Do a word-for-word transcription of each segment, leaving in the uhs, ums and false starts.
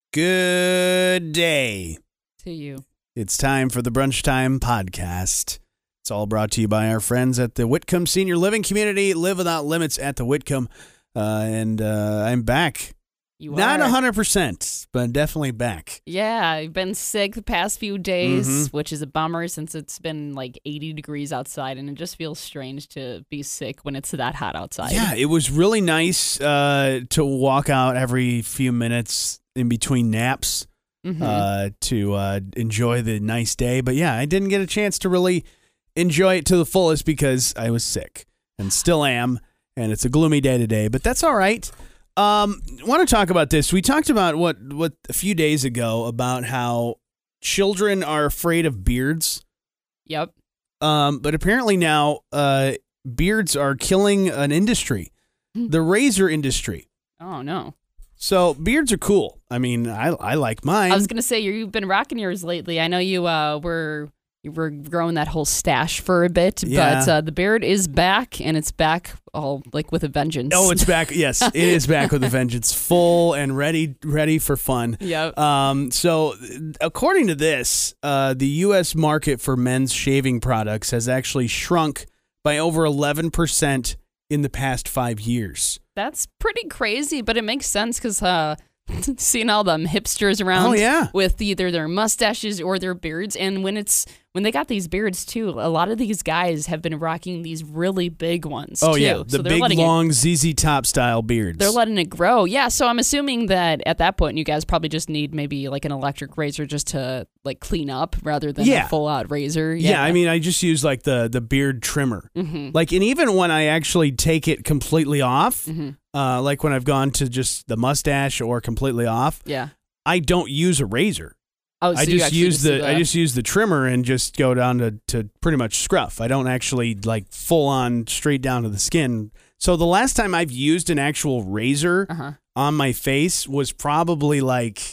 Good day to you. It's time for the Brunch Time Podcast. It's all brought to you by our friends at the Whitcomb Senior Living Community. Live without limits at the Whitcomb. Uh, and uh, I'm back. You Not are. one hundred percent, but definitely back. Yeah, I've been sick the past few days, Mm-hmm. which is a bummer since it's been like eighty degrees outside, and it just feels strange to be sick when it's that hot outside. Yeah, it was really nice uh, to walk out every few minutes in between naps Mm-hmm. uh, to uh, enjoy the nice day. But yeah, I didn't get a chance to really enjoy it to the fullest because I was sick and still am. And it's a gloomy day today, but that's all right. Um, I want to talk about this. We talked about what, what a few days ago about how children are afraid of beards. Yep. Um, but apparently now uh, beards are killing an industry, the razor industry. Oh, no. So beards are cool. I mean, I I like mine. I was going to say, you've been rocking yours lately. I know you uh, were you were growing that whole stash for a bit, Yeah. but uh, the beard is back, and it's back all like with a vengeance. Oh, it's back. Yes, it is back with a vengeance, full and ready, ready for fun. Yep. Um. So, according to this, uh, the U S market for men's shaving products has actually shrunk by over eleven percent in the past five years. That's pretty crazy, but it makes sense because uh, seeing all them hipsters around Oh, yeah. with either their mustaches or their beards, and when it's when they got these beards too, a lot of these guys have been rocking these really big ones. Oh too. yeah, the So they're big letting it- long Z Z Top style beards. They're letting it grow. Yeah, so I'm assuming that at that point you guys probably just need maybe like an electric razor just to like clean up rather than Yeah. a full out razor. Yeah, I mean, I just use like the the beard trimmer. Mhm. Like, and even when I actually take it completely off, Mhm. uh, like when I've gone to just the mustache or completely off, Yeah. I don't use a razor. Oh, so I you just actually use just the do I just use the trimmer and just go down to, to pretty much scruff. I don't actually like full on straight down to the skin. So the last time I've used an actual razor Uh-huh. on my face was probably like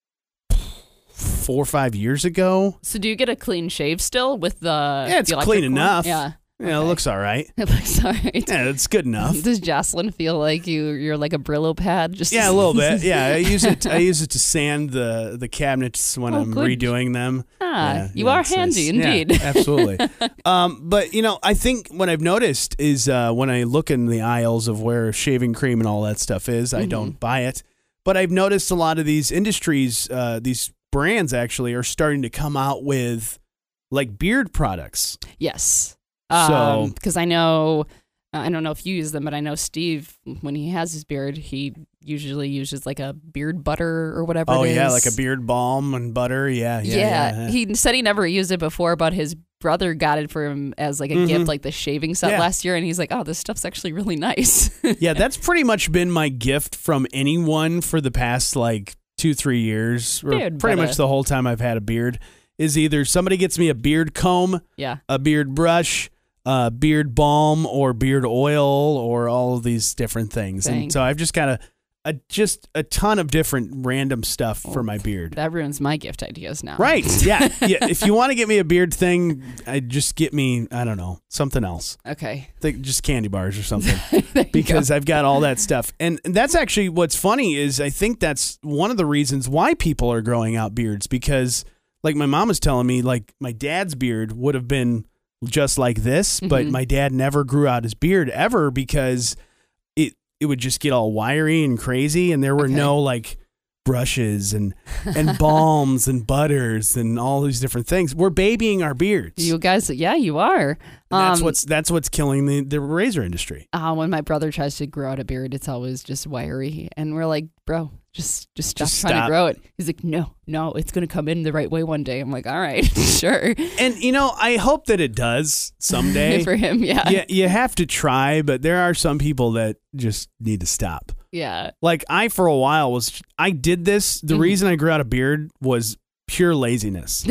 four or five years ago. So do you get a clean shave still with the? Yeah, it's the electric clean one? enough. Yeah. Yeah, it Okay. looks all right. It looks all right. Yeah, it's good enough. Does Jocelyn feel like you you're like a Brillo pad? Just Yeah, a little bit. Yeah, I use it. I use it to sand the the cabinets when Oh, I'm good. redoing them. Ah, Yeah, you yeah, are it's nice. handy Yeah, indeed. absolutely. Um, but you know, I think what I've noticed is uh, when I look in the aisles of where shaving cream and all that stuff is, I Mm-hmm. don't buy it. But I've noticed a lot of these industries, uh, these brands actually are starting to come out with like beard products. Yes. So- because I know, I don't know if you use them, but I know Steve, when he has his beard, he usually uses like a beard butter or whatever. Oh it is. yeah, like a beard balm and butter. Yeah, yeah. Yeah, yeah. he said he never used it before, but his brother got it for him as like a Mhm. gift, like the shaving set Yeah. last year, and he's like, "Oh, this stuff's actually really nice." Yeah, that's pretty much been my gift from anyone for the past like two, three years, or Beard pretty butter. much the whole time I've had a beard, is either somebody gets me a beard comb, Yeah. a beard brush, a beard balm, or beard oil, or all of these different things. Dang. And so I've just got a, a just a ton of different random stuff for my beard. That ruins my gift ideas now. Right. Yeah. Yeah. If you want to get me a beard thing, I just get me, I don't know, something else. Okay. Like just candy bars or something. There you Because go. I've got all that stuff. And that's actually what's funny is I think that's one of the reasons why people are growing out beards, because like my mom was telling me, like my dad's beard would have been just like this, but Mhm. my dad never grew out his beard ever because it it would just get all wiry and crazy, and there were Okay. no like brushes and and balms and butters and all these different things. We're babying our beards. You guys, yeah, you are. And that's Um, what's that's what's killing the, the razor industry. Uh, when my brother tries to grow out a beard, it's always just wiry, and we're like, "Bro, just just stop Just trying stop. to grow it." He's like, "No, no, it's gonna come in the right way one day." I'm like, "All right, sure." And you know, I hope that it does someday. For him, yeah, Yeah, you have to try, but there are some people that just need to stop. yeah. Like I, for a while, was I did this. The Mhm. reason I grew out a beard was pure laziness.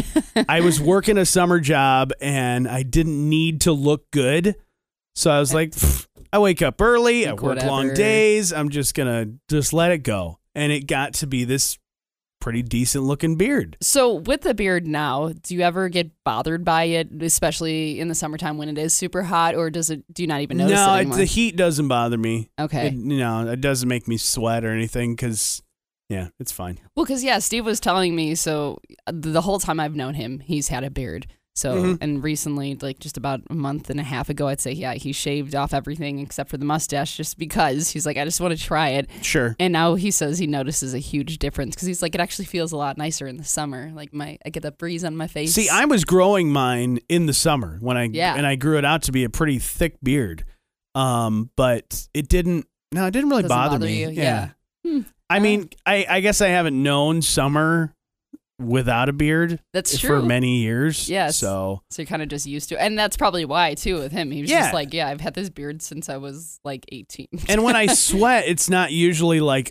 I was working a summer job and I didn't need to look good, so I was like, "Pfft, I wake up early, I Like, work long whatever. days. I'm just gonna just let it go." And it got to be this pretty decent looking beard. So with the beard now, do you ever get bothered by it, especially in the summertime when it is super hot, or does it? Do you not even notice no, it it, anymore? the heat doesn't bother me. Okay. It, you know, it doesn't make me sweat or anything because Yeah, it's fine. Well, because, yeah, Steve was telling me, so the whole time I've known him, he's had a beard. So, Mhm. and recently, like just about a month and a half ago, I'd say, yeah, he shaved off everything except for the mustache just because he's like, I just want to try it. Sure. And now he says he notices a huge difference because he's like, it actually feels a lot nicer in the summer. Like my, I get a breeze on my face. See, I was growing mine in the summer when I Yeah. and I grew it out to be a pretty thick beard. Um, but it didn't. No, it didn't really Doesn't bother, bother me. you? Yeah. Hmm. I Uh, mean, I, I guess I haven't known summer without a beard That's for true. many years. Yes. So So you're kind of just used to it. And that's probably why, too, with him. He was Yeah. just like, yeah, I've had this beard since I was like eighteen. and when I sweat, it's not usually like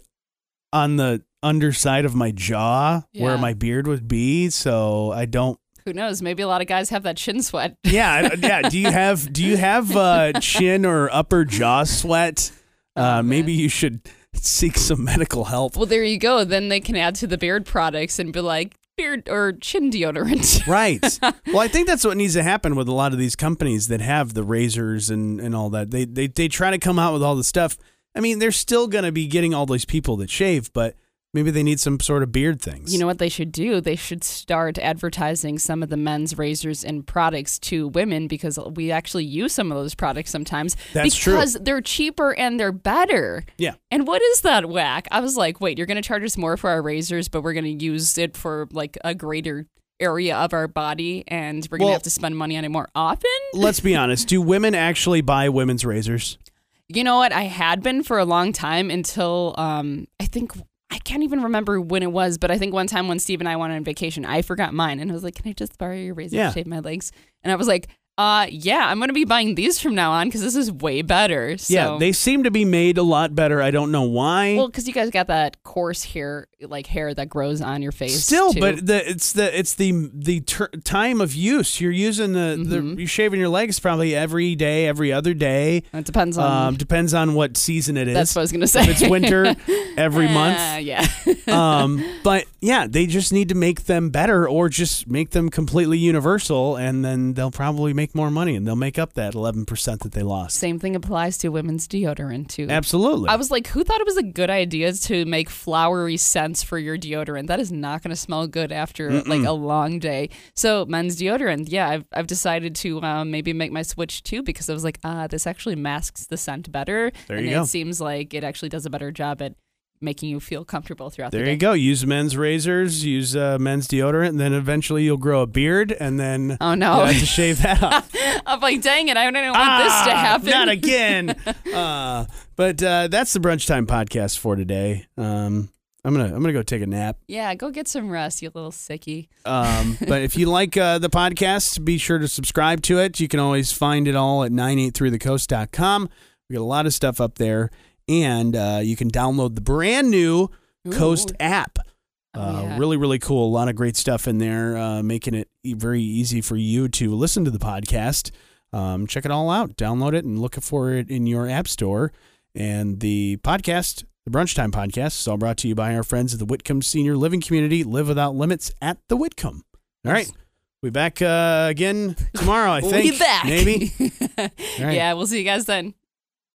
on the underside of my jaw where Yeah. my beard would be. So I don't. Who knows? Maybe a lot of guys have that chin sweat. Yeah, I- yeah. Do you have do you have uh, chin or upper jaw sweat? Uh, Oh, maybe man. you should seek some medical help. Well, there you go. Then they can add to the beard products and be like, beard or chin deodorant. Right. Well, I think that's what needs to happen with a lot of these companies that have the razors and, and all that. They, they they try to come out with all the stuff. I mean, they're still going to be getting all these people that shave, but maybe they need some sort of beard things. You know what they should do? They should start advertising some of the men's razors and products to women because we actually use some of those products sometimes. That's true. Because they're cheaper and they're better. Yeah. And what is that whack? I was like, wait, you're going to charge us more for our razors, but we're going to use it for like a greater area of our body and we're going to Well- have to spend money on it more often? Let's be honest. Do women actually buy women's razors? You know what? I had been for a long time until um, I think I can't even remember when it was, but I think one time when Steve and I went on vacation, I forgot mine, and I was like, "Can I just borrow your razor Yeah. to shave my legs?" And I was like, "Uh, yeah, I'm gonna be buying these from now on because this is way better." So, Yeah, they seem to be made a lot better. I don't know why. well, because you guys got that coarse hair, like hair that grows on your face. Still, too. but the it's the it's the the ter- time of use. You're using the, Mhm. the you're shaving your legs probably every day, every other day. it depends on. Um, depends on what season it is. that's what I was gonna say. If it's winter, every Uh, month. yeah. Um, but yeah, they just need to make them better, or just make them completely universal, and then they'll probably make more money, and they'll make up that eleven percent that they lost. Same thing applies to women's deodorant too. Absolutely. I was like, who thought it was a good idea to make flowery scents for your deodorant? That is not going to smell good after Mm-mm. like a long day. So men's deodorant, yeah, I've, I've decided to um, maybe make my switch too because I was like, ah, this actually masks the scent better. There and you it go. seems like it actually does a better job at making you feel comfortable throughout There the day. you go. Use men's razors, use uh, men's deodorant, and then eventually you'll grow a beard, and then Oh no. you'll have to shave that off. I'm like, dang it, I don't want this to Ah, happen. Not again. uh, but uh, that's the Brunch Time podcast for today. Um, I'm gonna I'm gonna go take a nap. Yeah, go get some rest, you little sickie. Um, but if you like uh, the podcast, be sure to subscribe to it. You can always find it all at nine eight three the coast dot com. We got a lot of stuff up there, and uh, you can download the brand new Coast Ooh. app. Oh, Uh, yeah. Really, really cool. A lot of great stuff in there, uh, making it e- very easy for you to listen to the podcast. Um, check it all out. Download it and look for it in your app store. And the podcast, the Brunch Time podcast, is all brought to you by our friends at the Whitcomb Senior Living Community. Live without limits at the Whitcomb. All right. We'll be back uh, again tomorrow, I think. We'll be back. Maybe. All right. Yeah, we'll see you guys then.